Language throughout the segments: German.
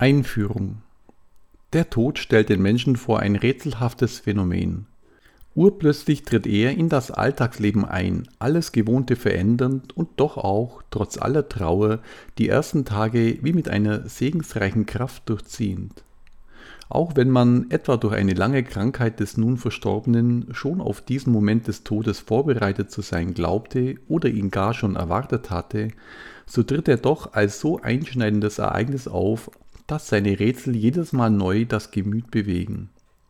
Einführung. Der Tod stellt den Menschen vor ein rätselhaftes Phänomen. Urplötzlich tritt er in das Alltagsleben ein, alles Gewohnte verändernd und doch auch, trotz aller Trauer, die ersten Tage wie mit einer segensreichen Kraft durchziehend. Auch wenn man etwa durch eine lange Krankheit des nun Verstorbenen schon auf diesen Moment des Todes vorbereitet zu sein glaubte oder ihn gar schon erwartet hatte, so tritt er doch als so einschneidendes Ereignis auf, dass seine Rätsel jedes Mal neu das Gemüt bewegen.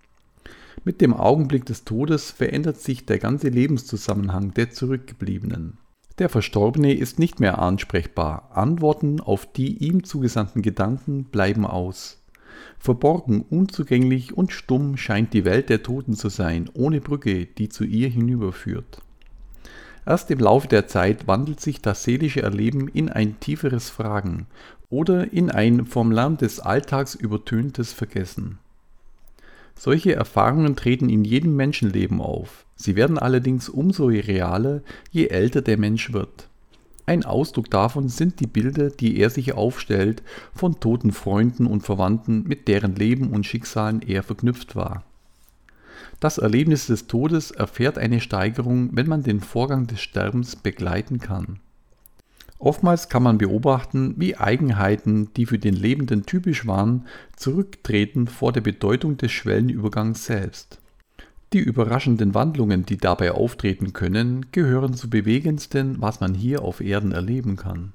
Mit dem Augenblick des Todes verändert sich der ganze Lebenszusammenhang der Zurückgebliebenen. Der Verstorbene ist nicht mehr ansprechbar, Antworten auf die ihm zugesandten Gedanken bleiben aus. Verborgen, unzugänglich und stumm scheint die Welt der Toten zu sein, ohne Brücke, die zu ihr hinüberführt. Erst im Laufe der Zeit wandelt sich das seelische Erleben in ein tieferes Fragen oder in ein vom Lärm des Alltags übertöntes Vergessen. Solche Erfahrungen treten in jedem Menschenleben auf. Sie werden allerdings umso realer, je älter der Mensch wird. Ein Ausdruck davon sind die Bilder, die er sich aufstellt, von toten Freunden und Verwandten, mit deren Leben und Schicksalen er verknüpft war. Das Erlebnis des Todes erfährt eine Steigerung, wenn man den Vorgang des Sterbens begleiten kann. Oftmals kann man beobachten, wie Eigenheiten, die für den Lebenden typisch waren, zurücktreten vor der Bedeutung des Schwellenübergangs selbst. Die überraschenden Wandlungen, die dabei auftreten können, gehören zu bewegendsten, was man hier auf Erden erleben kann.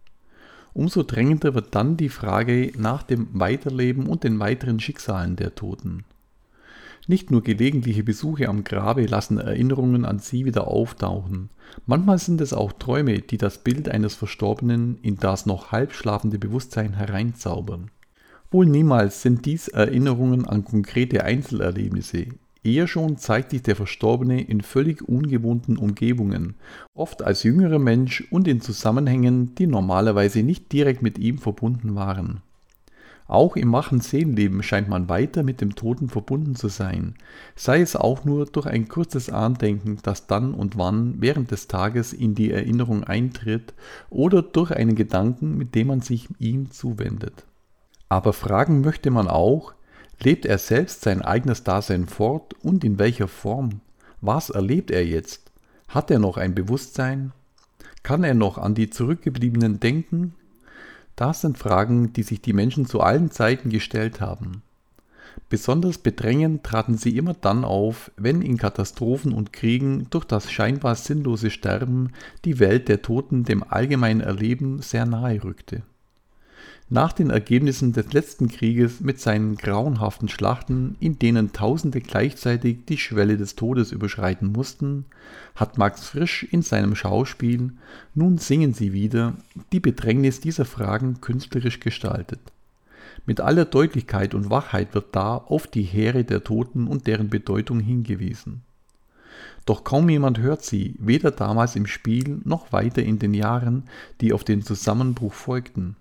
Umso drängender wird dann die Frage nach dem Weiterleben und den weiteren Schicksalen der Toten. Nicht nur gelegentliche Besuche am Grabe lassen Erinnerungen an sie wieder auftauchen. Manchmal sind es auch Träume, die das Bild eines Verstorbenen in das noch halb schlafende Bewusstsein hereinzaubern. Wohl niemals sind dies Erinnerungen an konkrete Einzelerlebnisse. Eher schon zeigt sich der Verstorbene in völlig ungewohnten Umgebungen, oft als jüngerer Mensch und in Zusammenhängen, die normalerweise nicht direkt mit ihm verbunden waren. Auch im wachen Seelenleben scheint man weiter mit dem Toten verbunden zu sein, sei es auch nur durch ein kurzes Andenken, das dann und wann während des Tages in die Erinnerung eintritt, oder durch einen Gedanken, mit dem man sich ihm zuwendet. Aber fragen möchte man auch: Lebt er selbst sein eigenes Dasein fort und in welcher Form? Was erlebt er jetzt? Hat er noch ein Bewusstsein? Kann er noch an die Zurückgebliebenen denken? Das sind Fragen, die sich die Menschen zu allen Zeiten gestellt haben. Besonders bedrängend traten sie immer dann auf, wenn in Katastrophen und Kriegen durch das scheinbar sinnlose Sterben die Welt der Toten dem allgemeinen Erleben sehr nahe rückte. Nach den Ergebnissen des letzten Krieges mit seinen grauenhaften Schlachten, in denen Tausende gleichzeitig die Schwelle des Todes überschreiten mussten, hat Max Frisch in seinem Schauspiel "Nun singen sie wieder" die Bedrängnis dieser Fragen künstlerisch gestaltet. Mit aller Deutlichkeit und Wachheit wird da auf die Heere der Toten und deren Bedeutung hingewiesen. Doch kaum jemand hört sie, weder damals im Spiel noch weiter in den Jahren, die auf den Zusammenbruch folgten.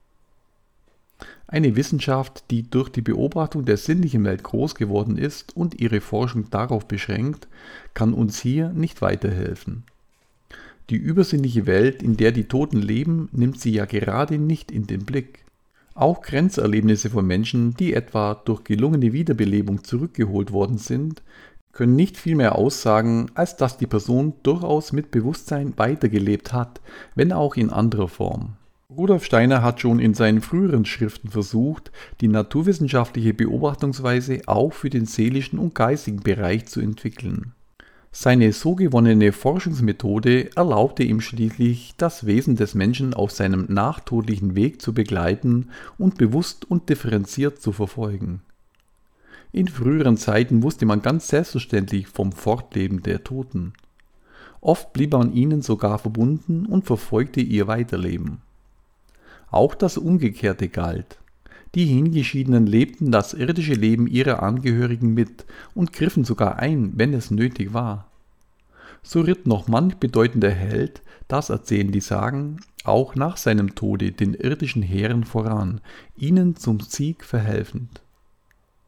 Eine Wissenschaft, die durch die Beobachtung der sinnlichen Welt groß geworden ist und ihre Forschung darauf beschränkt, kann uns hier nicht weiterhelfen. Die übersinnliche Welt, in der die Toten leben, nimmt sie ja gerade nicht in den Blick. Auch Grenzerlebnisse von Menschen, die etwa durch gelungene Wiederbelebung zurückgeholt worden sind, können nicht viel mehr aussagen, als dass die Person durchaus mit Bewusstsein weitergelebt hat, wenn auch in anderer Form. Rudolf Steiner hat schon in seinen früheren Schriften versucht, die naturwissenschaftliche Beobachtungsweise auch für den seelischen und geistigen Bereich zu entwickeln. Seine so gewonnene Forschungsmethode erlaubte ihm schließlich, das Wesen des Menschen auf seinem nachtodlichen Weg zu begleiten und bewusst und differenziert zu verfolgen. In früheren Zeiten wusste man ganz selbstverständlich vom Fortleben der Toten. Oft blieb man ihnen sogar verbunden und verfolgte ihr Weiterleben. Auch das Umgekehrte galt. Die Hingeschiedenen lebten das irdische Leben ihrer Angehörigen mit und griffen sogar ein, wenn es nötig war. So ritt noch manch bedeutender Held, das erzählen die Sagen, auch nach seinem Tode den irdischen Heeren voran, ihnen zum Sieg verhelfend.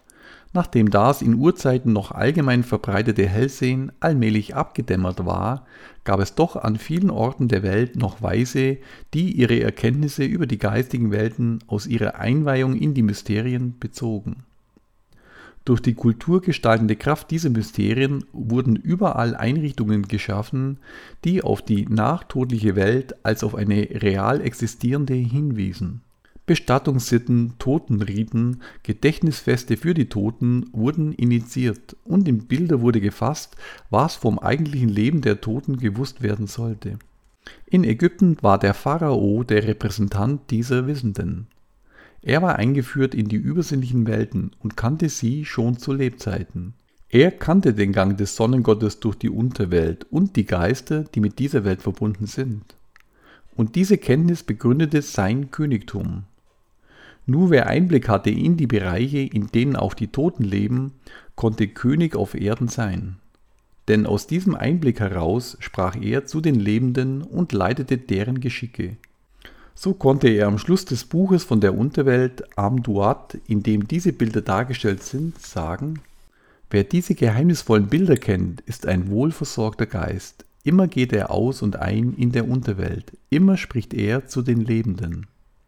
Nachdem das in Urzeiten noch allgemein verbreitete Hellsehen allmählich abgedämmert war, gab es doch an vielen Orten der Welt noch Weise, die ihre Erkenntnisse über die geistigen Welten aus ihrer Einweihung in die Mysterien bezogen. Durch die kulturgestaltende Kraft dieser Mysterien wurden überall Einrichtungen geschaffen, die auf die nachtodliche Welt als auf eine real existierende hinwiesen. Bestattungssitten, Totenriten, Gedächtnisfeste für die Toten wurden initiiert und in Bilder wurde gefasst, was vom eigentlichen Leben der Toten gewusst werden sollte. In Ägypten war der Pharao der Repräsentant dieser Wissenden. Er war eingeführt in die übersinnlichen Welten und kannte sie schon zu Lebzeiten. Er kannte den Gang des Sonnengottes durch die Unterwelt und die Geister, die mit dieser Welt verbunden sind. Und diese Kenntnis begründete sein Königtum. Nur wer Einblick hatte in die Bereiche, in denen auch die Toten leben, konnte König auf Erden sein. Denn aus diesem Einblick heraus sprach er zu den Lebenden und leitete deren Geschicke. So konnte er am Schluss des Buches von der Unterwelt, Am-Duat, in dem diese Bilder dargestellt sind, sagen: Wer diese geheimnisvollen Bilder kennt, ist ein wohlversorgter Geist. Immer geht er aus und ein in der Unterwelt, immer spricht er zu den Lebenden.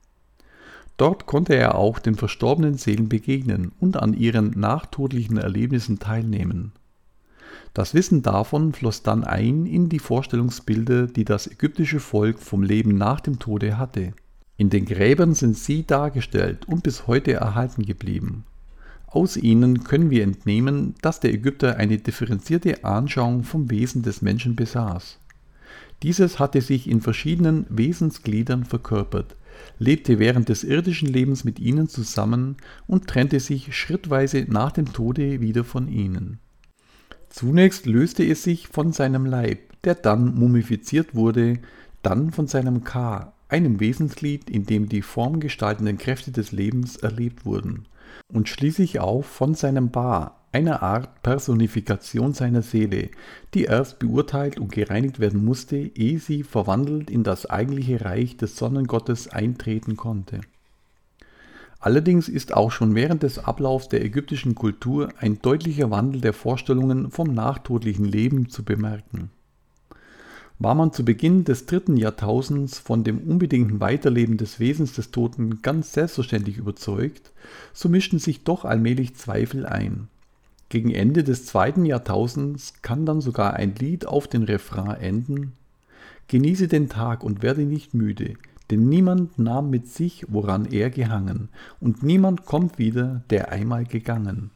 Dort konnte er auch den verstorbenen Seelen begegnen und an ihren nachtodlichen Erlebnissen teilnehmen. Das Wissen davon floss dann ein in die Vorstellungsbilder, die das ägyptische Volk vom Leben nach dem Tode hatte. In den Gräbern sind sie dargestellt und bis heute erhalten geblieben. Aus ihnen können wir entnehmen, dass der Ägypter eine differenzierte Anschauung vom Wesen des Menschen besaß. Dieses hatte sich in verschiedenen Wesensgliedern verkörpert, lebte während des irdischen Lebens mit ihnen zusammen und trennte sich schrittweise nach dem Tode wieder von ihnen. Zunächst löste es sich von seinem Leib, der dann mumifiziert wurde, dann von seinem Ka, einem Wesensglied, in dem die formgestaltenden Kräfte des Lebens erlebt wurden, und schließlich auch von seinem Ba, einer Art Personifikation seiner Seele, die erst beurteilt und gereinigt werden musste, ehe sie verwandelt in das eigentliche Reich des Sonnengottes eintreten konnte. Allerdings ist auch schon während des Ablaufs der ägyptischen Kultur ein deutlicher Wandel der Vorstellungen vom nachtodlichen Leben zu bemerken. War man zu Beginn des 3. Jahrtausends von dem unbedingten Weiterleben des Wesens des Toten ganz selbstverständlich überzeugt, so mischten sich doch allmählich Zweifel ein. Gegen Ende des 2. Jahrtausends kann dann sogar ein Lied auf den Refrain enden: Genieße den Tag und werde nicht müde, denn niemand nahm mit sich, woran er gehangen, und niemand kommt wieder, der einmal gegangen.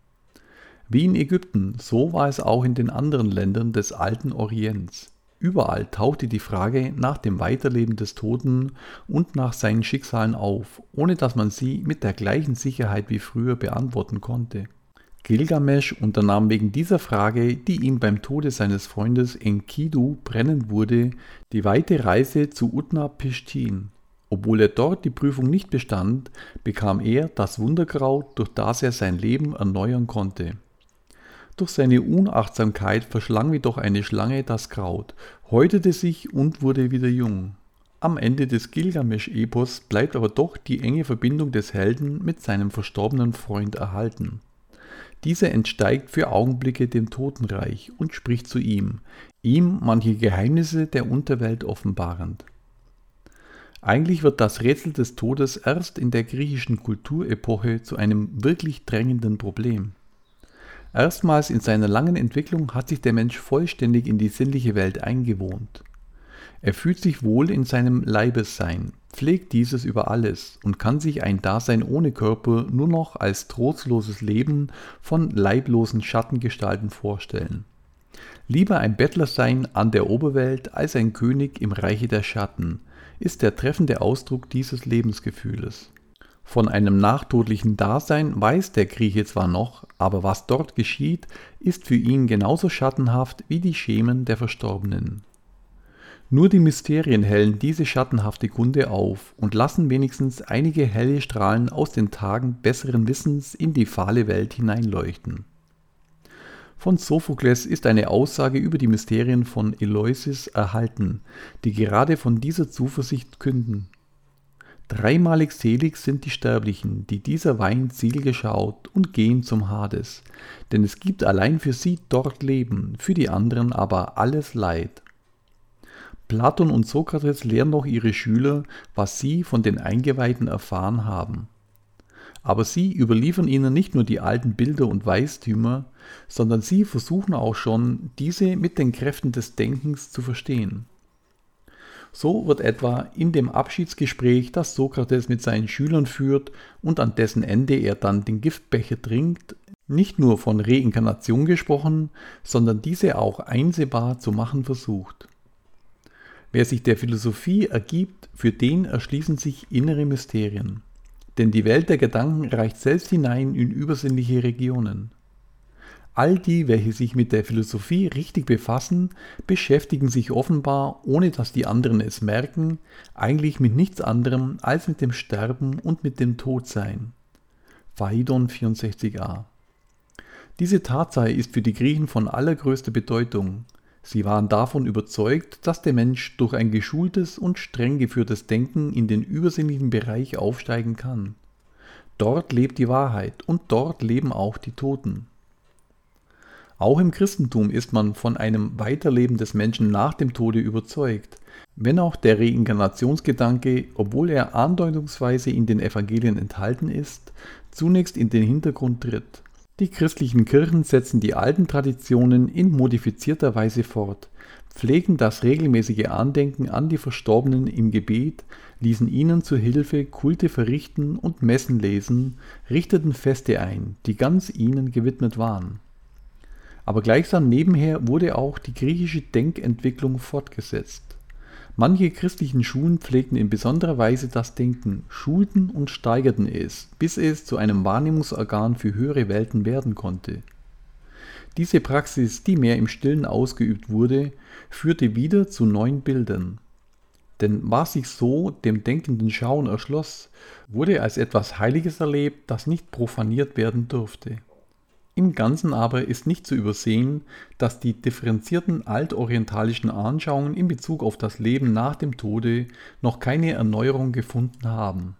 Wie in Ägypten, so war es auch in den anderen Ländern des alten Orients. Überall tauchte die Frage nach dem Weiterleben des Toten und nach seinen Schicksalen auf, ohne dass man sie mit der gleichen Sicherheit wie früher beantworten konnte. Gilgamesch unternahm wegen dieser Frage, die ihm beim Tode seines Freundes Enkidu brennend wurde, die weite Reise zu Utnapishtim. Obwohl er dort die Prüfung nicht bestand, bekam er das Wunderkraut, durch das er sein Leben erneuern konnte. Durch seine Unachtsamkeit verschlang jedoch eine Schlange das Kraut, häutete sich und wurde wieder jung. Am Ende des Gilgamesch-Epos bleibt aber doch die enge Verbindung des Helden mit seinem verstorbenen Freund erhalten. Dieser entsteigt für Augenblicke dem Totenreich und spricht zu ihm manche Geheimnisse der Unterwelt offenbarend. Eigentlich wird das Rätsel des Todes erst in der griechischen Kulturepoche zu einem wirklich drängenden Problem. Erstmals in seiner langen Entwicklung hat sich der Mensch vollständig in die sinnliche Welt eingewohnt. Er fühlt sich wohl in seinem Leibessein, pflegt dieses über alles und kann sich ein Dasein ohne Körper nur noch als trostloses Leben von leiblosen Schattengestalten vorstellen. Lieber ein Bettler sein an der Oberwelt als ein König im Reiche der Schatten, ist der treffende Ausdruck dieses Lebensgefühles. Von einem nachtodlichen Dasein weiß der Grieche zwar noch, aber was dort geschieht, ist für ihn genauso schattenhaft wie die Schemen der Verstorbenen. Nur die Mysterien hellen diese schattenhafte Kunde auf und lassen wenigstens einige helle Strahlen aus den Tagen besseren Wissens in die fahle Welt hineinleuchten. Von Sophokles ist eine Aussage über die Mysterien von Eleusis erhalten, die gerade von dieser Zuversicht künden. Dreimalig selig sind die Sterblichen, die dieser Wein Ziel geschaut und gehen zum Hades, denn es gibt allein für sie dort Leben, für die anderen aber alles Leid. Platon und Sokrates lehren doch ihre Schüler, was sie von den Eingeweihten erfahren haben. Aber sie überliefern ihnen nicht nur die alten Bilder und Weistümer, sondern sie versuchen auch schon, diese mit den Kräften des Denkens zu verstehen. So wird etwa in dem Abschiedsgespräch, das Sokrates mit seinen Schülern führt und an dessen Ende er dann den Giftbecher trinkt, nicht nur von Reinkarnation gesprochen, sondern diese auch einsehbar zu machen versucht. Wer sich der Philosophie ergibt, für den erschließen sich innere Mysterien. Denn die Welt der Gedanken reicht selbst hinein in übersinnliche Regionen. All die, welche sich mit der Philosophie richtig befassen, beschäftigen sich offenbar, ohne dass die anderen es merken, eigentlich mit nichts anderem als mit dem Sterben und mit dem Todsein. Phaidon 64a. Diese Tatsache ist für die Griechen von allergrößter Bedeutung. Sie waren davon überzeugt, dass der Mensch durch ein geschultes und streng geführtes Denken in den übersinnlichen Bereich aufsteigen kann. Dort lebt die Wahrheit und dort leben auch die Toten. Auch im Christentum ist man von einem Weiterleben des Menschen nach dem Tode überzeugt, wenn auch der Reinkarnationsgedanke, obwohl er andeutungsweise in den Evangelien enthalten ist, zunächst in den Hintergrund tritt. Die christlichen Kirchen setzen die alten Traditionen in modifizierter Weise fort, pflegen das regelmäßige Andenken an die Verstorbenen im Gebet, ließen ihnen zur Hilfe Kulte verrichten und Messen lesen, richteten Feste ein, die ganz ihnen gewidmet waren. Aber gleichsam nebenher wurde auch die griechische Denkentwicklung fortgesetzt. Manche christlichen Schulen pflegten in besonderer Weise das Denken, schulten und steigerten es, bis es zu einem Wahrnehmungsorgan für höhere Welten werden konnte. Diese Praxis, die mehr im Stillen ausgeübt wurde, führte wieder zu neuen Bildern. Denn was sich so dem denkenden Schauen erschloss, wurde als etwas Heiliges erlebt, das nicht profaniert werden durfte. Im Ganzen aber ist nicht zu übersehen, dass die differenzierten altorientalischen Anschauungen in Bezug auf das Leben nach dem Tode noch keine Erneuerung gefunden haben.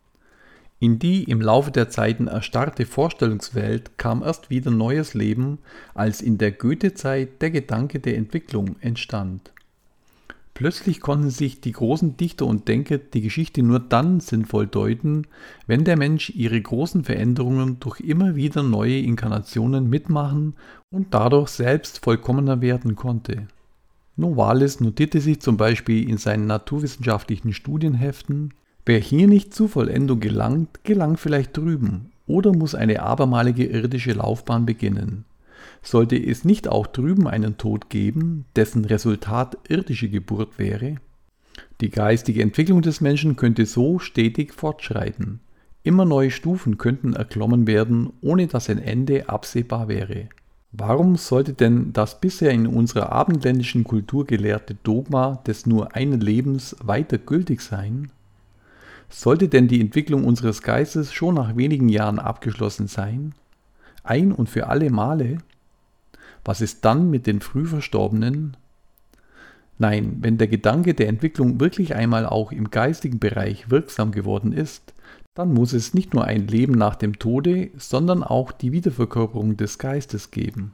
In die im Laufe der Zeiten erstarrte Vorstellungswelt kam erst wieder neues Leben, als in der Goethe-Zeit der Gedanke der Entwicklung entstand. Plötzlich konnten sich die großen Dichter und Denker die Geschichte nur dann sinnvoll deuten, wenn der Mensch ihre großen Veränderungen durch immer wieder neue Inkarnationen mitmachen und dadurch selbst vollkommener werden konnte. Novalis notierte sich zum Beispiel in seinen naturwissenschaftlichen Studienheften: Wer hier nicht zur Vollendung gelangt, gelangt vielleicht drüben oder muss eine abermalige irdische Laufbahn beginnen. Sollte es nicht auch drüben einen Tod geben, dessen Resultat irdische Geburt wäre? Die geistige Entwicklung des Menschen könnte so stetig fortschreiten. Immer neue Stufen könnten erklommen werden, ohne dass ein Ende absehbar wäre. Warum sollte denn das bisher in unserer abendländischen Kultur gelehrte Dogma des nur einen Lebens weiter gültig sein? Sollte denn die Entwicklung unseres Geistes schon nach wenigen Jahren abgeschlossen sein? Ein und für alle Male? Was ist dann mit den Frühverstorbenen? Nein, wenn der Gedanke der Entwicklung wirklich einmal auch im geistigen Bereich wirksam geworden ist, dann muss es nicht nur ein Leben nach dem Tode, sondern auch die Wiederverkörperung des Geistes geben.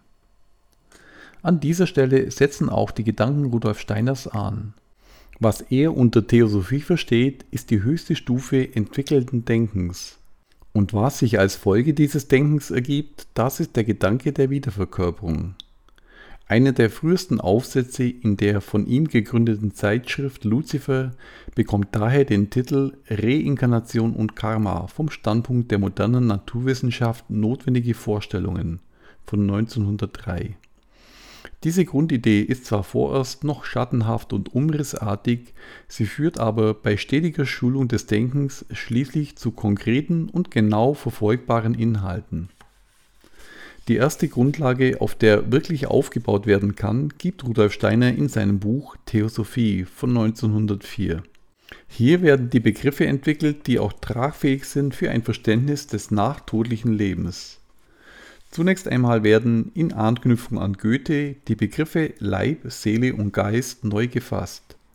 An dieser Stelle setzen auch die Gedanken Rudolf Steiners an. Was er unter Theosophie versteht, ist die höchste Stufe entwickelten Denkens. Und was sich als Folge dieses Denkens ergibt, das ist der Gedanke der Wiederverkörperung. Einer der frühesten Aufsätze in der von ihm gegründeten Zeitschrift Lucifer bekommt daher den Titel Reinkarnation und Karma vom Standpunkt der modernen Naturwissenschaft notwendige Vorstellungen von 1903. Diese Grundidee ist zwar vorerst noch schattenhaft und umrissartig, sie führt aber bei stetiger Schulung des Denkens schließlich zu konkreten und genau verfolgbaren Inhalten. Die erste Grundlage, auf der wirklich aufgebaut werden kann, gibt Rudolf Steiner in seinem Buch Theosophie von 1904. Hier werden die Begriffe entwickelt, die auch tragfähig sind für ein Verständnis des nachtodlichen Lebens. Zunächst einmal werden in Anknüpfung an Goethe die Begriffe Leib, Seele und Geist neu gefasst.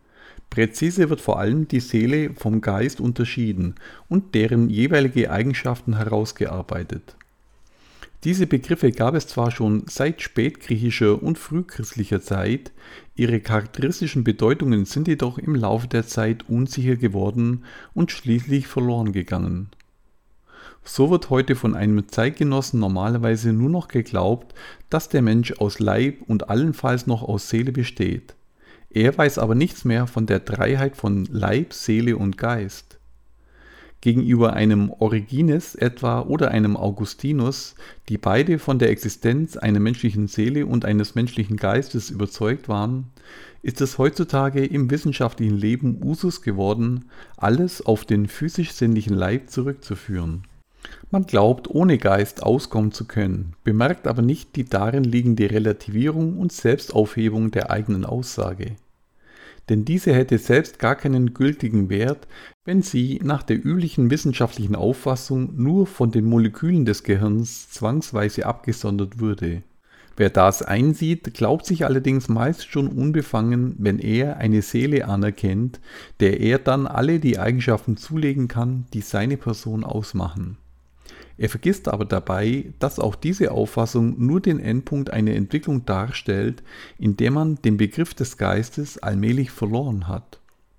Präzise wird vor allem die Seele vom Geist unterschieden und deren jeweilige Eigenschaften herausgearbeitet. Diese Begriffe gab es zwar schon seit spätgriechischer und frühchristlicher Zeit, ihre charakteristischen Bedeutungen sind jedoch im Laufe der Zeit unsicher geworden und schließlich verloren gegangen. So wird heute von einem Zeitgenossen normalerweise nur noch geglaubt, dass der Mensch aus Leib und allenfalls noch aus Seele besteht. Er weiß aber nichts mehr von der Dreiheit von Leib, Seele und Geist. Gegenüber einem Origenes etwa oder einem Augustinus, die beide von der Existenz einer menschlichen Seele und eines menschlichen Geistes überzeugt waren, ist es heutzutage im wissenschaftlichen Leben Usus geworden, alles auf den physisch-sinnlichen Leib zurückzuführen. Man glaubt, ohne Geist auskommen zu können, bemerkt aber nicht die darin liegende Relativierung und Selbstaufhebung der eigenen Aussage. Denn diese hätte selbst gar keinen gültigen Wert, wenn sie nach der üblichen wissenschaftlichen Auffassung nur von den Molekülen des Gehirns zwangsweise abgesondert würde. Wer das einsieht, glaubt sich allerdings meist schon unbefangen, wenn er eine Seele anerkennt, der er dann alle die Eigenschaften zulegen kann, die seine Person ausmachen. Er vergisst aber dabei, dass auch diese Auffassung nur den Endpunkt einer Entwicklung darstellt, in der man den Begriff des Geistes allmählich verloren hat.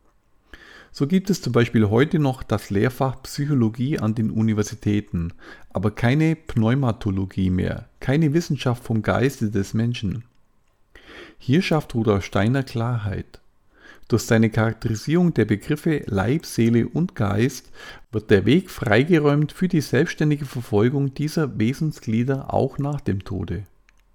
So gibt es zum Beispiel heute noch das Lehrfach Psychologie an den Universitäten, aber keine Pneumatologie mehr, keine Wissenschaft vom Geiste des Menschen. Hier schafft Rudolf Steiner Klarheit. Durch seine Charakterisierung der Begriffe Leib, Seele und Geist wird der Weg freigeräumt für die selbstständige Verfolgung dieser Wesensglieder auch nach dem Tode.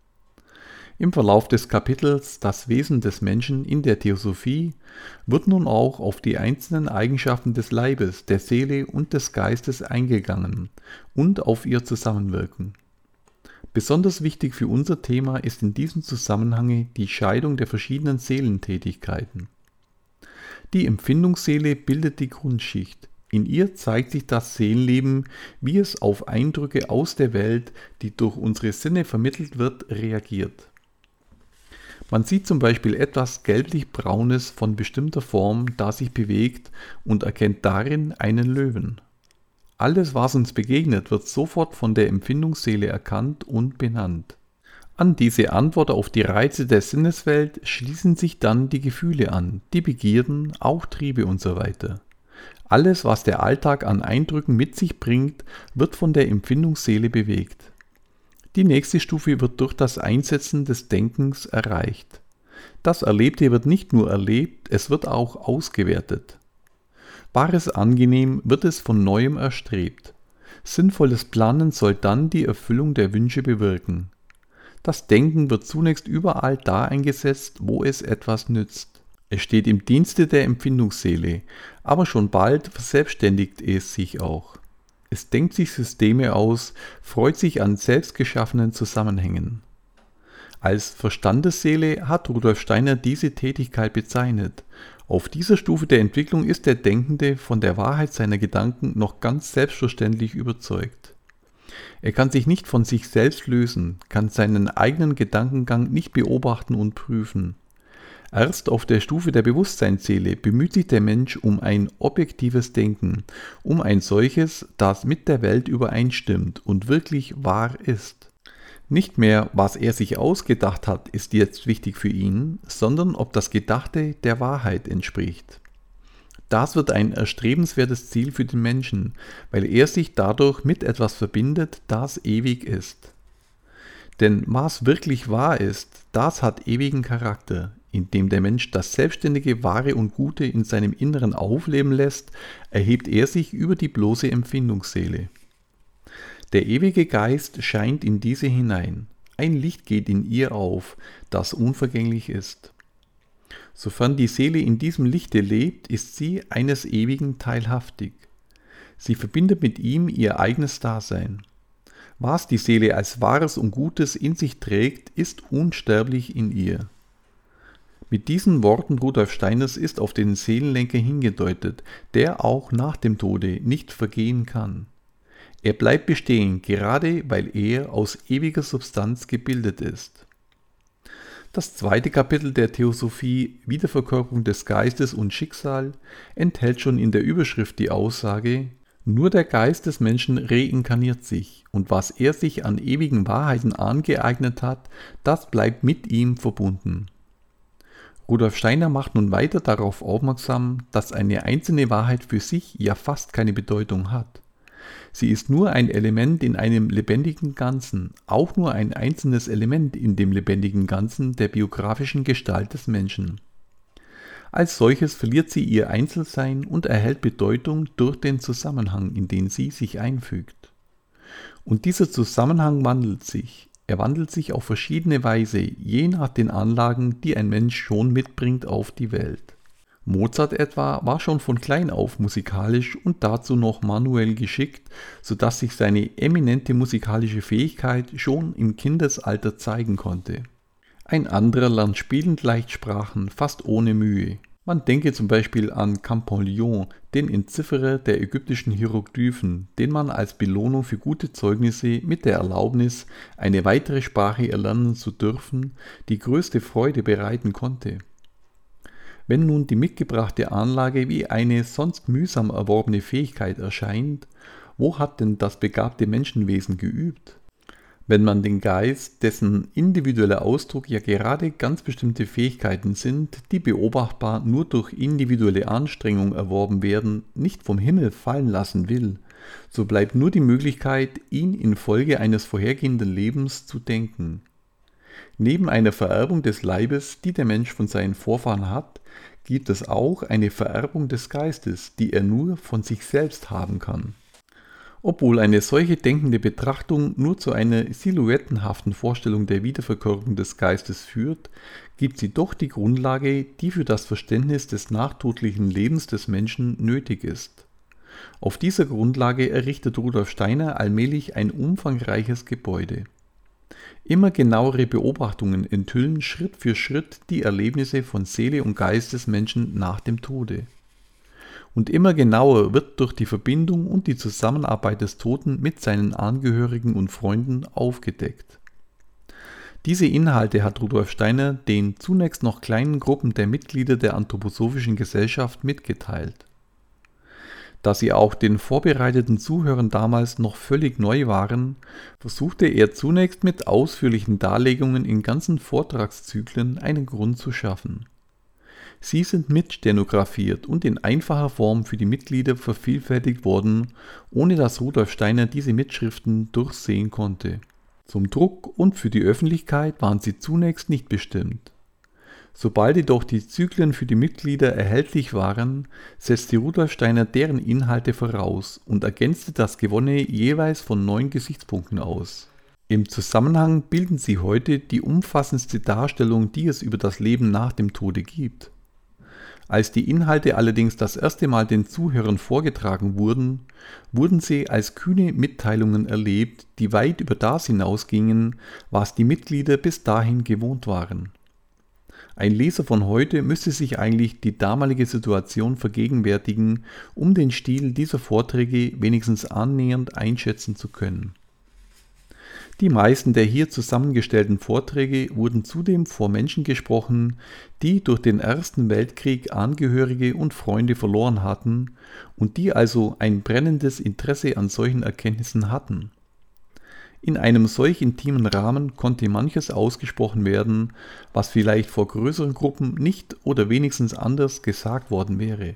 Im Verlauf des Kapitels Das Wesen des Menschen in der Theosophie wird nun auch auf die einzelnen Eigenschaften des Leibes, der Seele und des Geistes eingegangen und auf ihr Zusammenwirken. Besonders wichtig für unser Thema ist in diesem Zusammenhang die Scheidung der verschiedenen Seelentätigkeiten. Die Empfindungsseele bildet die Grundschicht. In ihr zeigt sich das Seelenleben, wie es auf Eindrücke aus der Welt, die durch unsere Sinne vermittelt wird, reagiert. Man sieht zum Beispiel etwas gelblich-braunes von bestimmter Form, das sich bewegt, und erkennt darin einen Löwen. Alles, was uns begegnet, wird sofort von der Empfindungsseele erkannt und benannt. An diese Antwort auf die Reize der Sinneswelt schließen sich dann die Gefühle an, die Begierden, auch Triebe usw. Alles, was der Alltag an Eindrücken mit sich bringt, wird von der Empfindungsseele bewegt. Die nächste Stufe wird durch das Einsetzen des Denkens erreicht. Das Erlebte wird nicht nur erlebt, es wird auch ausgewertet. War es angenehm, wird es von Neuem erstrebt. Sinnvolles Planen soll dann die Erfüllung der Wünsche bewirken. Das Denken wird zunächst überall da eingesetzt, wo es etwas nützt. Es steht im Dienste der Empfindungsseele, aber schon bald verselbstständigt es sich auch. Es denkt sich Systeme aus, freut sich an selbstgeschaffenen Zusammenhängen. Als Verstandesseele hat Rudolf Steiner diese Tätigkeit bezeichnet. Auf dieser Stufe der Entwicklung ist der Denkende von der Wahrheit seiner Gedanken noch ganz selbstverständlich überzeugt. Er kann sich nicht von sich selbst lösen, kann seinen eigenen Gedankengang nicht beobachten und prüfen. Erst auf der Stufe der Bewusstseinsseele bemüht sich der Mensch um ein objektives Denken, um ein solches, das mit der Welt übereinstimmt und wirklich wahr ist. Nicht mehr, was er sich ausgedacht hat, ist jetzt wichtig für ihn, sondern ob das Gedachte der Wahrheit entspricht. Das wird ein erstrebenswertes Ziel für den Menschen, weil er sich dadurch mit etwas verbindet, das ewig ist. Denn was wirklich wahr ist, das hat ewigen Charakter. Indem der Mensch das Selbstständige, Wahre und Gute in seinem Inneren aufleben lässt, erhebt er sich über die bloße Empfindungsseele. Der ewige Geist scheint in diese hinein. Ein Licht geht in ihr auf, das unvergänglich ist. Sofern die Seele in diesem Lichte lebt, ist sie eines Ewigen teilhaftig. Sie verbindet mit ihm ihr eigenes Dasein. Was die Seele als Wahres und Gutes in sich trägt, ist unsterblich in ihr. Mit diesen Worten Rudolf Steiners ist auf den Seelenlenker hingedeutet, der auch nach dem Tode nicht vergehen kann. Er bleibt bestehen, gerade weil er aus ewiger Substanz gebildet ist. Das zweite Kapitel der Theosophie Wiederverkörperung des Geistes und Schicksal enthält schon in der Überschrift die Aussage: Nur der Geist des Menschen reinkarniert sich, und was er sich an ewigen Wahrheiten angeeignet hat, das bleibt mit ihm verbunden. Rudolf Steiner macht nun weiter darauf aufmerksam, dass eine einzelne Wahrheit für sich ja fast keine Bedeutung hat. Sie ist nur ein Element in einem lebendigen Ganzen, auch nur ein einzelnes Element in dem lebendigen Ganzen der biografischen Gestalt des Menschen. Als solches verliert sie ihr Einzelsein und erhält Bedeutung durch den Zusammenhang, in den sie sich einfügt. Und dieser Zusammenhang wandelt sich. Er wandelt sich auf verschiedene Weise, je nach den Anlagen, die ein Mensch schon mitbringt auf die Welt. Mozart etwa war schon von klein auf musikalisch und dazu noch manuell geschickt, sodass sich seine eminente musikalische Fähigkeit schon im Kindesalter zeigen konnte. Ein anderer lernt spielend leicht Sprachen, fast ohne Mühe. Man denke zum Beispiel an Champollion, den Entzifferer der ägyptischen Hieroglyphen, den man als Belohnung für gute Zeugnisse mit der Erlaubnis, eine weitere Sprache erlernen zu dürfen, die größte Freude bereiten konnte. Wenn nun die mitgebrachte Anlage wie eine sonst mühsam erworbene Fähigkeit erscheint, wo hat denn das begabte Menschenwesen geübt? Wenn man den Geist, dessen individueller Ausdruck ja gerade ganz bestimmte Fähigkeiten sind, die beobachtbar nur durch individuelle Anstrengung erworben werden, nicht vom Himmel fallen lassen will, so bleibt nur die Möglichkeit, ihn infolge eines vorhergehenden Lebens zu denken. Neben einer Vererbung des Leibes, die der Mensch von seinen Vorfahren hat, gibt es auch eine Vererbung des Geistes, die er nur von sich selbst haben kann. Obwohl eine solche denkende Betrachtung nur zu einer silhouettenhaften Vorstellung der Wiederverkörperung des Geistes führt, gibt sie doch die Grundlage, die für das Verständnis des nachtodlichen Lebens des Menschen nötig ist. Auf dieser Grundlage errichtet Rudolf Steiner allmählich ein umfangreiches Gebäude. Immer genauere Beobachtungen enthüllen Schritt für Schritt die Erlebnisse von Seele und Geist des Menschen nach dem Tode. Und immer genauer wird durch die Verbindung und die Zusammenarbeit des Toten mit seinen Angehörigen und Freunden aufgedeckt. Diese Inhalte hat Rudolf Steiner den zunächst noch kleinen Gruppen der Mitglieder der Anthroposophischen Gesellschaft mitgeteilt. Da sie auch den vorbereiteten Zuhörern damals noch völlig neu waren, versuchte er zunächst mit ausführlichen Darlegungen in ganzen Vortragszyklen einen Grund zu schaffen. Sie sind mitstenografiert und in einfacher Form für die Mitglieder vervielfältigt worden, ohne dass Rudolf Steiner diese Mitschriften durchsehen konnte. Zum Druck und für die Öffentlichkeit waren sie zunächst nicht bestimmt. Sobald jedoch die Zyklen für die Mitglieder erhältlich waren, setzte Rudolf Steiner deren Inhalte voraus und ergänzte das Gewonnene jeweils von neuen Gesichtspunkten aus. Im Zusammenhang bilden sie heute die umfassendste Darstellung, die es über das Leben nach dem Tode gibt. Als die Inhalte allerdings das erste Mal den Zuhörern vorgetragen wurden, wurden sie als kühne Mitteilungen erlebt, die weit über das hinausgingen, was die Mitglieder bis dahin gewohnt waren. Ein Leser von heute müsste sich eigentlich die damalige Situation vergegenwärtigen, um den Stil dieser Vorträge wenigstens annähernd einschätzen zu können. Die meisten der hier zusammengestellten Vorträge wurden zudem vor Menschen gesprochen, die durch den Ersten Weltkrieg Angehörige und Freunde verloren hatten und die also ein brennendes Interesse an solchen Erkenntnissen hatten. In einem solch intimen Rahmen konnte manches ausgesprochen werden, was vielleicht vor größeren Gruppen nicht oder wenigstens anders gesagt worden wäre.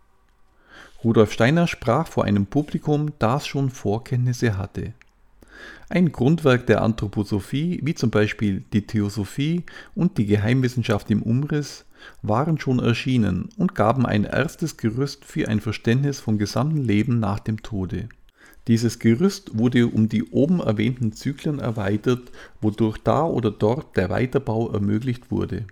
Rudolf Steiner sprach vor einem Publikum, das schon Vorkenntnisse hatte. Ein Grundwerk der Anthroposophie, wie zum Beispiel die Theosophie und die Geheimwissenschaft im Umriss, waren schon erschienen und gaben ein erstes Gerüst für ein Verständnis vom gesamten Leben nach dem Tode. Dieses Gerüst wurde um die oben erwähnten Zyklen erweitert, wodurch da oder dort der Weiterbau ermöglicht wurde.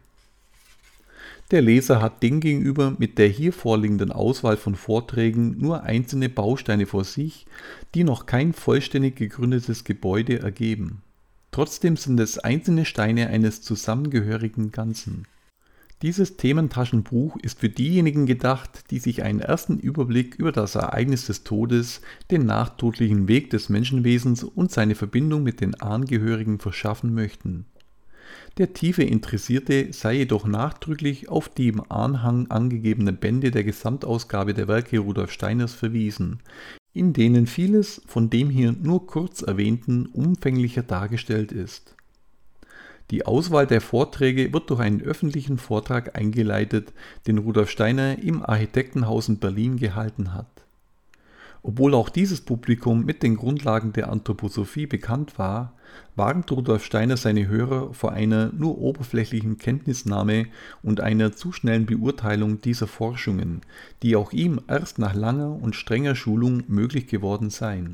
Der Leser hat demgegenüber mit der hier vorliegenden Auswahl von Vorträgen nur einzelne Bausteine vor sich, die noch kein vollständig gegründetes Gebäude ergeben. Trotzdem sind es einzelne Steine eines zusammengehörigen Ganzen. Dieses Thementaschenbuch ist für diejenigen gedacht, die sich einen ersten Überblick über das Ereignis des Todes, den nachtodlichen Weg des Menschenwesens und seine Verbindung mit den Angehörigen verschaffen möchten. Der tiefe Interessierte sei jedoch nachdrücklich auf die im Anhang angegebenen Bände der Gesamtausgabe der Werke Rudolf Steiners verwiesen, in denen vieles von dem hier nur kurz erwähnten umfänglicher dargestellt ist. Die Auswahl der Vorträge wird durch einen öffentlichen Vortrag eingeleitet, den Rudolf Steiner im Architektenhaus in Berlin gehalten hat. Obwohl auch dieses Publikum mit den Grundlagen der Anthroposophie bekannt war, warnt Rudolf Steiner seine Hörer vor einer nur oberflächlichen Kenntnisnahme und einer zu schnellen Beurteilung dieser Forschungen, die auch ihm erst nach langer und strenger Schulung möglich geworden seien.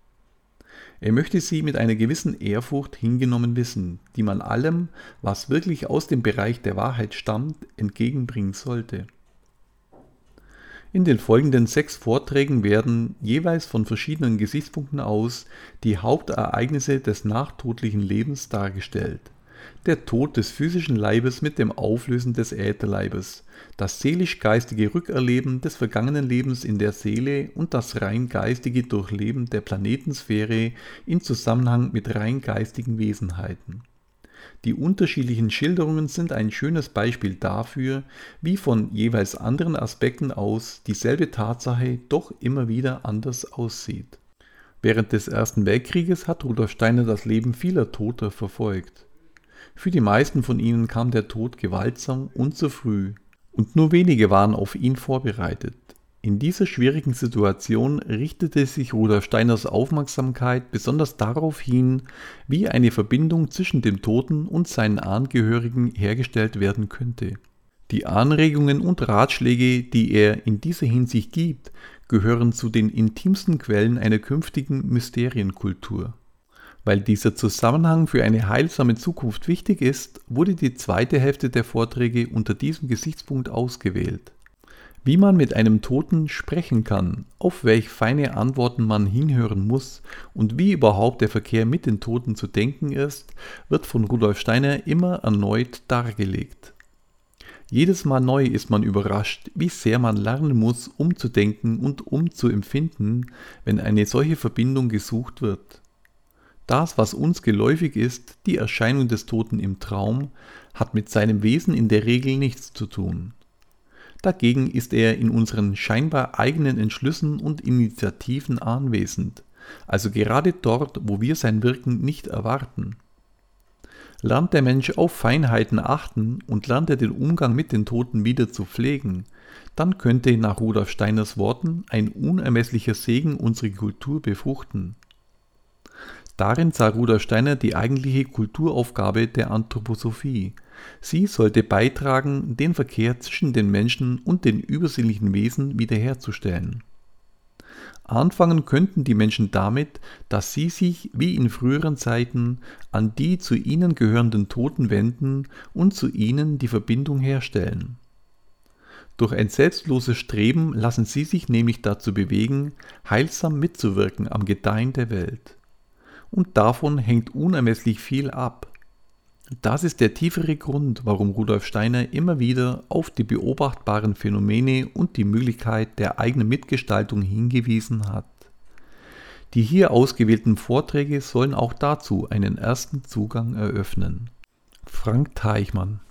Er möchte sie mit einer gewissen Ehrfurcht hingenommen wissen, die man allem, was wirklich aus dem Bereich der Wahrheit stammt, entgegenbringen sollte. In den folgenden 6 Vorträgen werden, jeweils von verschiedenen Gesichtspunkten aus, die Hauptereignisse des nachtodlichen Lebens dargestellt. Der Tod des physischen Leibes mit dem Auflösen des Ätherleibes, das seelisch-geistige Rückerleben des vergangenen Lebens in der Seele und das rein geistige Durchleben der Planetensphäre in Zusammenhang mit rein geistigen Wesenheiten. Die unterschiedlichen Schilderungen sind ein schönes Beispiel dafür, wie von jeweils anderen Aspekten aus dieselbe Tatsache doch immer wieder anders aussieht. Während des Ersten Weltkrieges hat Rudolf Steiner das Leben vieler Toter verfolgt. Für die meisten von ihnen kam der Tod gewaltsam und zu früh, und nur wenige waren auf ihn vorbereitet. In dieser schwierigen Situation richtete sich Rudolf Steiners Aufmerksamkeit besonders darauf hin, wie eine Verbindung zwischen dem Toten und seinen Angehörigen hergestellt werden könnte. Die Anregungen und Ratschläge, die er in dieser Hinsicht gibt, gehören zu den intimsten Quellen einer künftigen Mysterienkultur. Weil dieser Zusammenhang für eine heilsame Zukunft wichtig ist, wurde die zweite Hälfte der Vorträge unter diesem Gesichtspunkt ausgewählt. Wie man mit einem Toten sprechen kann, auf welch feine Antworten man hinhören muss und wie überhaupt der Verkehr mit den Toten zu denken ist, wird von Rudolf Steiner immer erneut dargelegt. Jedes Mal neu ist man überrascht, wie sehr man lernen muss, umzudenken und umzuempfinden, wenn eine solche Verbindung gesucht wird. Das, was uns geläufig ist, die Erscheinung des Toten im Traum, hat mit seinem Wesen in der Regel nichts zu tun. Dagegen ist er in unseren scheinbar eigenen Entschlüssen und Initiativen anwesend, also gerade dort, wo wir sein Wirken nicht erwarten. Lernt der Mensch auf Feinheiten achten und lernt er den Umgang mit den Toten wieder zu pflegen, dann könnte nach Rudolf Steiners Worten ein unermesslicher Segen unsere Kultur befruchten. Darin sah Rudolf Steiner die eigentliche Kulturaufgabe der Anthroposophie. Sie sollte beitragen, den Verkehr zwischen den Menschen und den übersinnlichen Wesen wiederherzustellen. Anfangen könnten die Menschen damit, dass sie sich, wie in früheren Zeiten, an die zu ihnen gehörenden Toten wenden und zu ihnen die Verbindung herstellen. Durch ein selbstloses Streben lassen sie sich nämlich dazu bewegen, heilsam mitzuwirken am Gedeihen der Welt. Und davon hängt unermesslich viel ab. Das ist der tiefere Grund, warum Rudolf Steiner immer wieder auf die beobachtbaren Phänomene und die Möglichkeit der eigenen Mitgestaltung hingewiesen hat. Die hier ausgewählten Vorträge sollen auch dazu einen ersten Zugang eröffnen. Frank Teichmann.